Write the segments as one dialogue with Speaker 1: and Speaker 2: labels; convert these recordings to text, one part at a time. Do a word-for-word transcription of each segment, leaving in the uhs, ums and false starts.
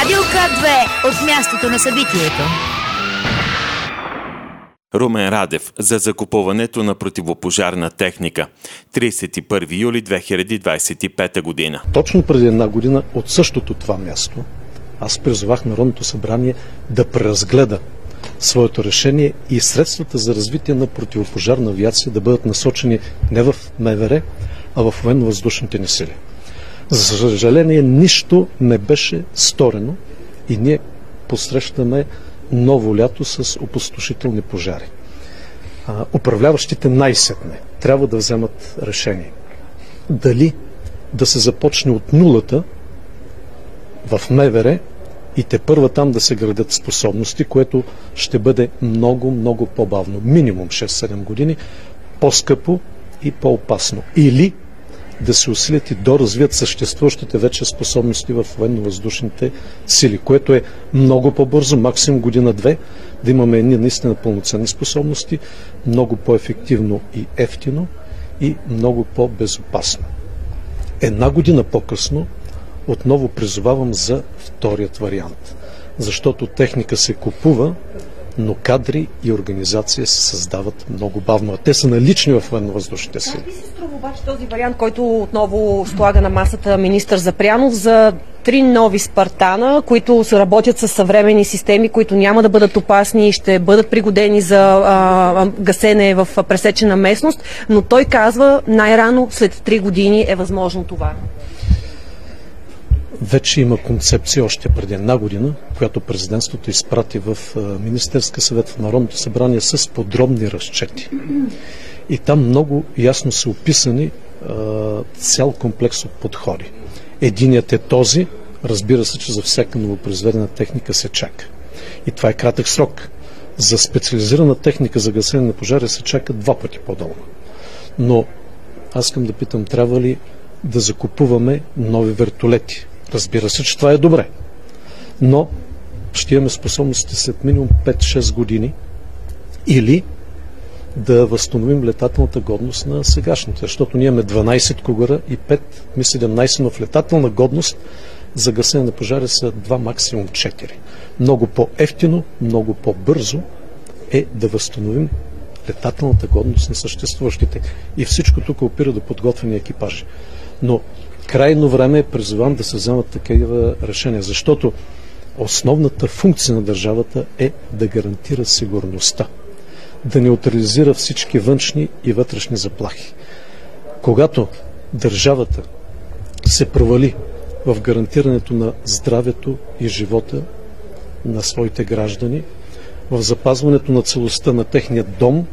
Speaker 1: Радио К две от мястото на събитието.
Speaker 2: Румен Радев за закупуването на противопожарна техника. тридесет и първи юли две хиляди двадесет и пета година.
Speaker 3: Точно преди една година от същото това място аз призовах Народното събрание да преразгледа своето решение и средствата за развитие на противопожарна авиация да бъдат насочени не в МВР, а в военно-въздушните ни сили. За съжаление, нищо не беше сторено и ние посрещаме ново лято с опустошителни пожари. А, управляващите най-сетне трябва да вземат решение. Дали да се започне от нулата в МВР и тепърва там да се градят способности, което ще бъде много, много по-бавно. Минимум шест-седем години, по-скъпо и по-опасно. Или да се усилят и доразвият съществуващите вече способности в военно-въздушните сили, което е много по-бързо, максимум година-две, да имаме едни наистина пълноценни способности, много по-ефективно и ефтино и много по-безопасно. Една година по-късно отново призовавам за вторият вариант, защото техника се купува, но кадри и организация се създават много бавно, а те са налични в военно-въздушните сили.
Speaker 4: Как би се струва обаче този вариант, който отново слага на масата министър Запрянов за три нови Спартана, които се работят с съвременни системи, които няма да бъдат опасни и ще бъдат пригодени за а, гасене в пресечена местност, но той казва най-рано след три години е възможно това.
Speaker 3: Вече има концепция още преди една година, която президентството изпрати в Министерския съвет, в Народното събрание с подробни разчети. И там много ясно са описани а, цял комплекс от подходи. Единият е този, разбира се, че за всяка новопроизведена техника се чака. И това е кратък срок. За специализирана техника за гасене на пожари се чака два пъти по-дълго. Но аз искам да питам, трябва ли да закупуваме нови вертолети? Разбира се, че това е добре. Но ще имаме способности след минимум пет-шест години или да възстановим летателната годност на сегашните, защото ние имаме дванадесет кугъра и пет, ми седемнадесет, но в летателна годност за гасене на пожари са два, максимум четири. Много по-ефтино, много по-бързо е да възстановим летателната годност на съществуващите. И всичко тук опира до подготвени екипажи. Но крайно време е призован да се вземат такива решения, защото основната функция на държавата е да гарантира сигурността, да неутрализира всички външни и вътрешни заплахи. Когато държавата се провали в гарантирането на здравето и живота на своите граждани, в запазването на целостта на техния дом,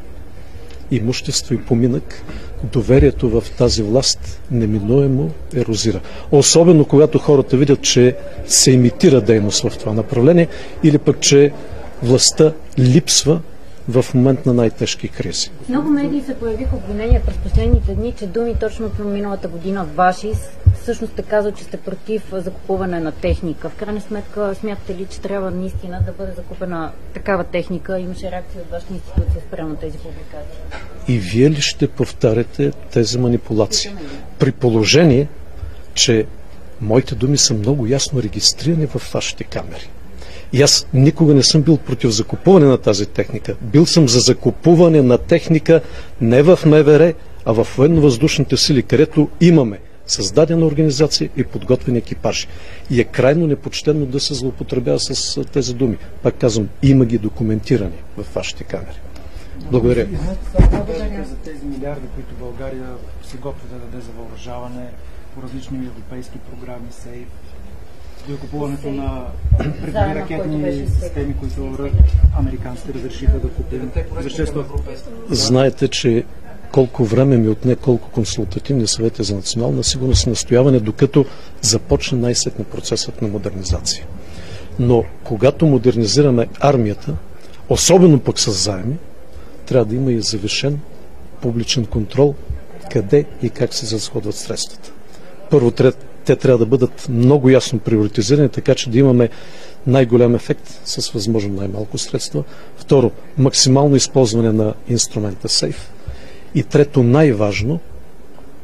Speaker 3: имущество и поминък, доверието в тази власт неминуемо ерозира. Особено когато хората видят, че се имитира дейност в това направление или пък, че властта липсва в момент на най-тежки кризи.
Speaker 5: В много медии се появиха обвинения през последните дни, че думи точно от миналата година от ваши всъщност сте казали, че сте против закупуване на техника. В крайна сметка, смятате ли, че трябва наистина да бъде закупена такава техника? Имаше реакция от вашата институция спрямо тези публикации.
Speaker 3: И вие ли ще повтаряте тези манипулации? При положение, че моите думи са много ясно регистрирани в вашите камери. И аз никога не съм бил против закупуване на тази техника. Бил съм за закупуване на техника не в МВР, а в военно-въздушните сили, където имаме създадена организация и подготвени екипажи. И е крайно непочтено да се злоупотребява с тези думи. Пак казвам, има ги документирани в вашите камери. Благодаря.
Speaker 6: Благодаря за тези милиарди, които България се готви да даде за въоръжаване по различни европейски програми, СЕЙФ, закупуването на противоракетни системи, които американците разрешиха да купят за шестстотин.
Speaker 3: Знаете, че колко време ми отне, колко консултативни съвети за национална сигурност и настояване, докато започне най-сетне процесът на модернизация. Но когато модернизираме армията, особено пък с заеми, трябва да има и завишен публичен контрол къде и как се разходват средствата. Първо, те трябва да бъдат много ясно приоритизирани, така че да имаме най-голям ефект с възможно най-малко средства. Второ, максимално използване на инструмента СЕЙФ. И трето, най-важно,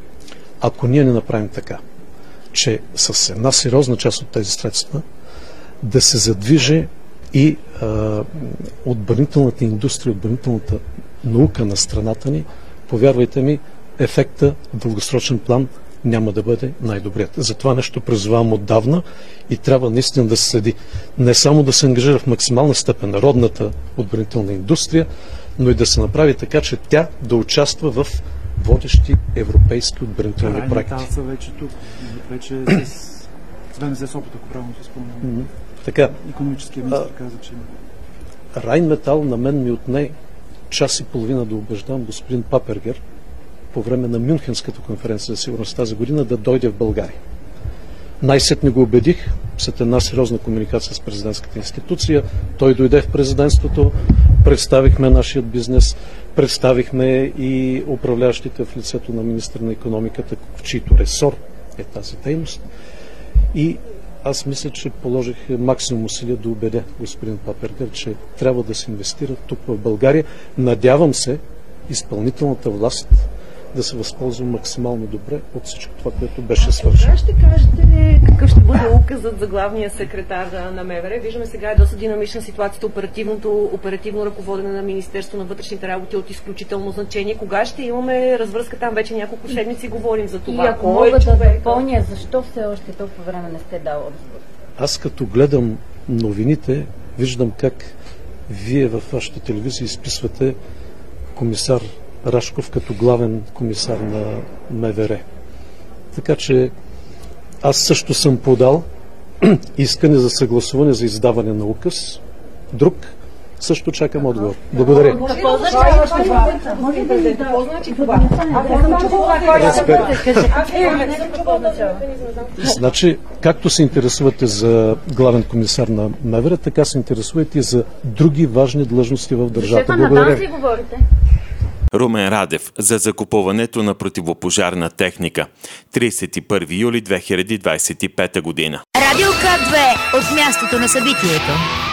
Speaker 3: ако ние не направим така, че с една сериозна част от тези средства да се задвижи и а, отбранителната индустрия, отбранителната наука на страната ни. Повярвайте ми, ефекта в дългосрочен план няма да бъде най-добрият. За това нещо призовавам отдавна и трябва наистина да се следи. Не само да се ангажира в максимална степен народната отбранителна индустрия, но и да се направи така, че тя да участва в водещи европейски отбранителни
Speaker 6: Райн
Speaker 3: проекти.
Speaker 6: Метал са вече тук. Вече с ВМЗ Сопот, ако правилно се спомням.
Speaker 3: Mm-hmm. Така,
Speaker 6: икономическия министр каза, че...
Speaker 3: Райн Метал на мен ми отне час и половина да убеждам господин Папергер по време на Мюнхенската конференция за сигурност тази година да дойде в България. Най-сетне го убедих след една сериозна комуникация с президентската институция. Той дойде в президентството, представихме нашия бизнес, представихме и управляващите в лицето на министър на икономиката, в чийто ресор е тази дейност. И аз мисля, че положих максимум усилия да убедя господин Папергер, че трябва да се инвестира тук в България. Надявам се изпълнителната власт да се възползва максимално добре от всичко това, което беше свършено.
Speaker 4: Кога ще кажете какъв ще бъде указът за главния секретар на МВР? Виждаме сега е доста динамична ситуацията, оперативното, оперативно ръководене на Министерство на вътрешните работи от изключително значение. Кога ще имаме развръзка там? Вече няколко седмици говорим за това.
Speaker 5: И ако мога да допълня, защо все още толкова време не сте дал отговор?
Speaker 3: Аз като гледам новините, виждам как вие във вашите телевизии изписвате комисар Рашков като главен комисар на МВР. Така че аз също съм подал искане за съгласуване за издаване на указ. Друг също чакам отговор. Благодаря. Значи, както се интересувате за главен комисар на МВР, така се интересувате и за други важни длъжности в държавата. Благодаря.
Speaker 2: Румен Радев за закупуването на противопожарна техника. тридесет и първи юли две хиляди двадесет и пета година.
Speaker 1: Радио К две от мястото на събитието.